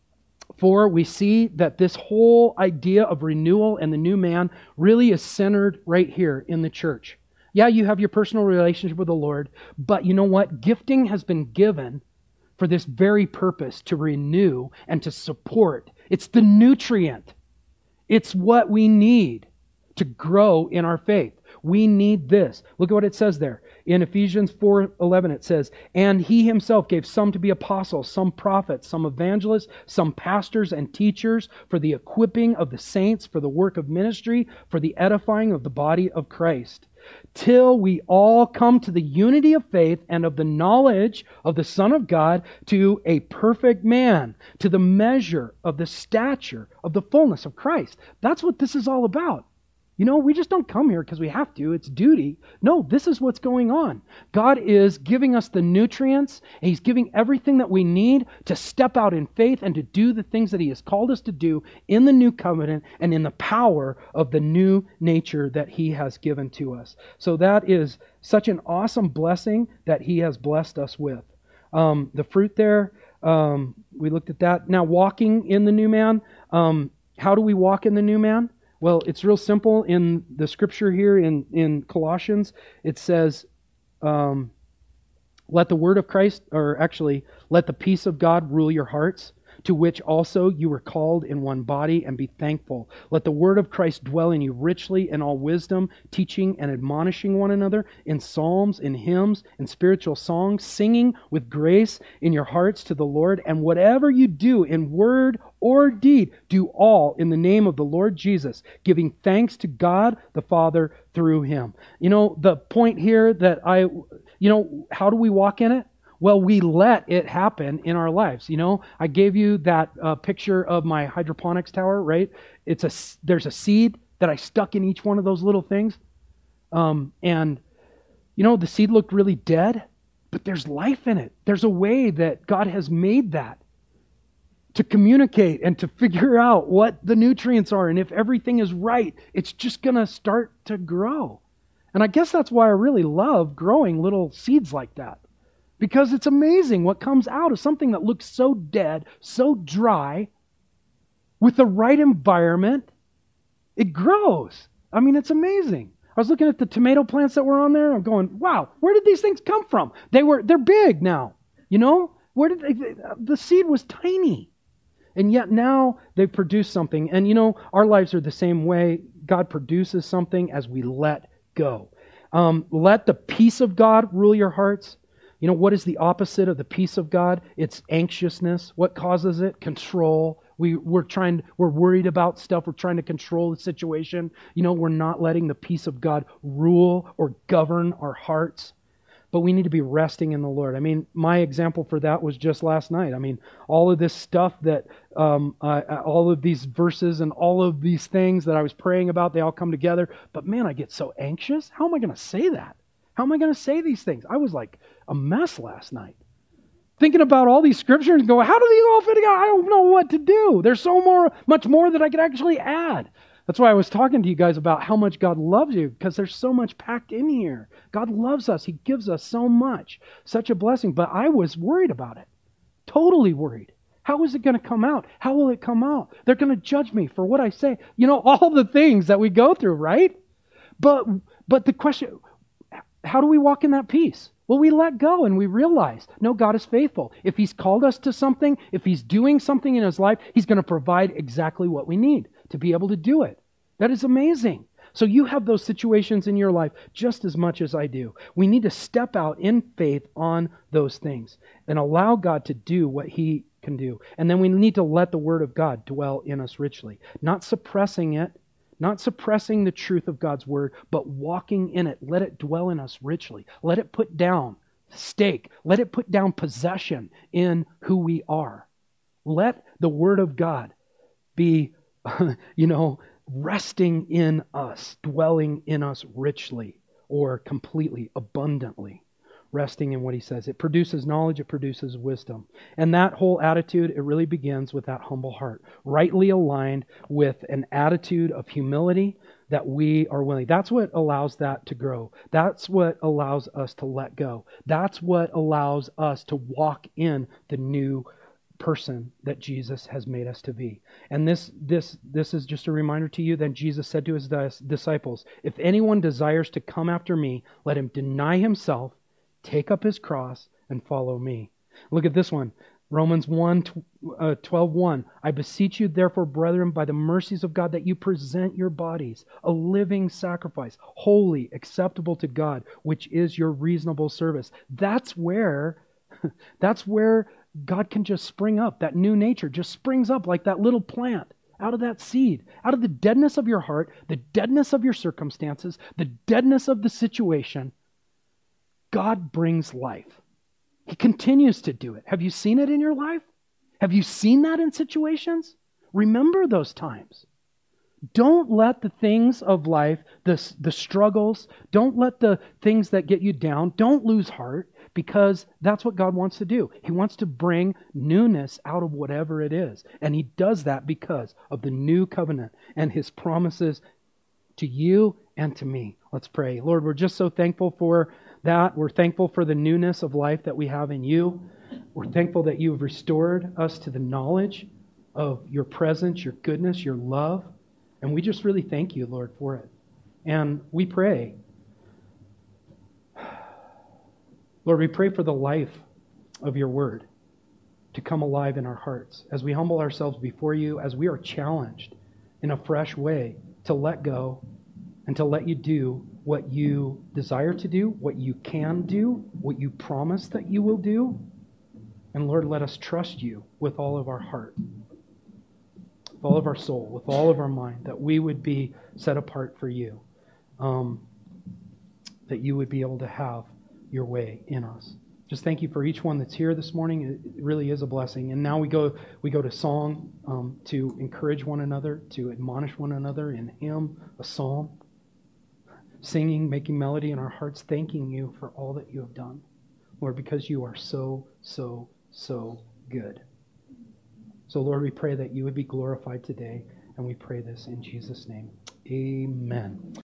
four, we see that this whole idea of renewal and the new man really is centered right here in the church. Yeah, you have your personal relationship with the Lord, but you know what? Gifting has been given for this very purpose, to renew and to support. It's the nutrient. It's what we need to grow in our faith. We need this. Look at what it says there. In Ephesians four eleven it says, "And He Himself gave some to be apostles, some prophets, some evangelists, some pastors and teachers for the equipping of the saints, for the work of ministry, for the edifying of the body of Christ, till we all come to the unity of faith and of the knowledge of the Son of God, to a perfect man, to the measure of the stature of the fullness of Christ." That's what this is all about. You know, we just don't come here because we have to. It's duty. No, this is what's going on. God is giving us the nutrients, and He's giving everything that we need to step out in faith and to do the things that He has called us to do in the new covenant and in the power of the new nature that He has given to us. So that is such an awesome blessing that He has blessed us with. Um, the fruit there, um, we looked at that. Now, walking in the new man. Um, how do we walk in the new man? Well, it's real simple. In the scripture here in, in Colossians, it says, um, let the word of Christ, or actually, let the peace of God rule your hearts, to which also you were called in one body, and be thankful. Let the word of Christ dwell in you richly in all wisdom, teaching and admonishing one another in psalms, in hymns, in spiritual songs, singing with grace in your hearts to the Lord. And whatever you do in word or deed, do all in the name of the Lord Jesus, giving thanks to God the Father through Him. You know, the point here that I, you know, how do we walk in it? Well, we let it happen in our lives. You know, I gave you that uh, picture of my hydroponics tower, right? It's a there's a seed that I stuck in each one of those little things, um, and you know, the seed looked really dead, but there's life in it. There's a way that God has made that to communicate and to figure out what the nutrients are, and if everything is right, it's just gonna start to grow. And I guess that's why I really love growing little seeds like that. Because it's amazing what comes out of something that looks so dead, so dry, with the right environment, it grows. I mean, it's amazing. I was looking at the tomato plants that were on there. I'm going, wow, where did these things come from? They were, they're big now. You know, where did they, the seed was tiny, and yet now they've produced something. And you know, our lives are the same way. God produces something as we let go. Um, let the peace of God rule your hearts. You know, what is the opposite of the peace of God? It's anxiousness. What causes it? Control. We, we're trying, we're worried about stuff. We're trying to control the situation. You know, we're not letting the peace of God rule or govern our hearts. but we need to be resting in the Lord. I mean, my example for that was just last night. I mean, all of this stuff that, um, uh, all of these verses and all of these things that I was praying about, they all come together. But man, I get so anxious. How am I going to say that? How am I going to say these things? I was like a mess last night. Thinking about all these scriptures and going, how do these all fit together? I don't know what to do. There's so more, much more that I could actually add. That's why I was talking to you guys about how much God loves you, because there's so much packed in here. God loves us. He gives us so much. Such a blessing. But I was worried about it. Totally worried. How is it going to come out? How will it come out? They're going to judge me for what I say. You know, all the things that we go through, right? But but the question, how do we walk in that peace? Well, we let go and we realize, no, God is faithful. If He's called us to something, if He's doing something in His life, He's going to provide exactly what we need to be able to do it. That is amazing. So you have those situations in your life just as much as I do. We need to step out in faith on those things and allow God to do what He can do. And then we need to let the Word of God dwell in us richly, not suppressing it, not suppressing the truth of God's Word, but walking in it. Let it dwell in us richly. Let it put down stake. Let it put down possession in who we are. Let the Word of God be, you know, resting in us, dwelling in us richly or completely, abundantly. Resting in what He says. It produces knowledge, it produces wisdom. And that whole attitude, it really begins with that humble heart, rightly aligned with an attitude of humility that we are willing. That's what allows that to grow. That's what allows us to let go. That's what allows us to walk in the new person that Jesus has made us to be. And this this this is just a reminder to you that Jesus said to His dis- disciples, if anyone desires to come after me, let him deny himself, take up his cross, and follow me. Look at this one. Romans one, twelve one. I beseech you, therefore, brethren, by the mercies of God, that you present your bodies a living sacrifice, holy, acceptable to God, which is your reasonable service. That's where, that's where God can just spring up. That new nature just springs up like that little plant out of that seed, out of the deadness of your heart, the deadness of your circumstances, the deadness of the situation. God brings life. He continues to do it. Have you seen it in your life? Have you seen that in situations? Remember those times. Don't let the things of life, the, the struggles, don't let the things that get you down, don't lose heart, because that's what God wants to do. He wants to bring newness out of whatever it is. And He does that because of the new covenant and His promises to you and to me. Let's pray. Lord, we're just so thankful for that. We're thankful for the newness of life that we have in you. We're thankful that you have restored us to the knowledge of your presence, your goodness, your love. And we just really thank you, Lord, for it. And we pray, Lord, we pray for the life of your word to come alive in our hearts as we humble ourselves before you, as we are challenged in a fresh way to let go and to let you do what you desire to do, what you can do, what you promise that you will do. And Lord, let us trust you with all of our heart, with all of our soul, with all of our mind, that we would be set apart for you, um, that you would be able to have your way in us. Just thank you for each one that's here this morning. It really is a blessing. And now we go we go to song um, to encourage one another, to admonish one another in hymn, a psalm, singing, making melody in our hearts, thanking you for all that you have done, Lord, because you are so, so, so good. So, Lord, we pray that you would be glorified today, and we pray this in Jesus' name. Amen.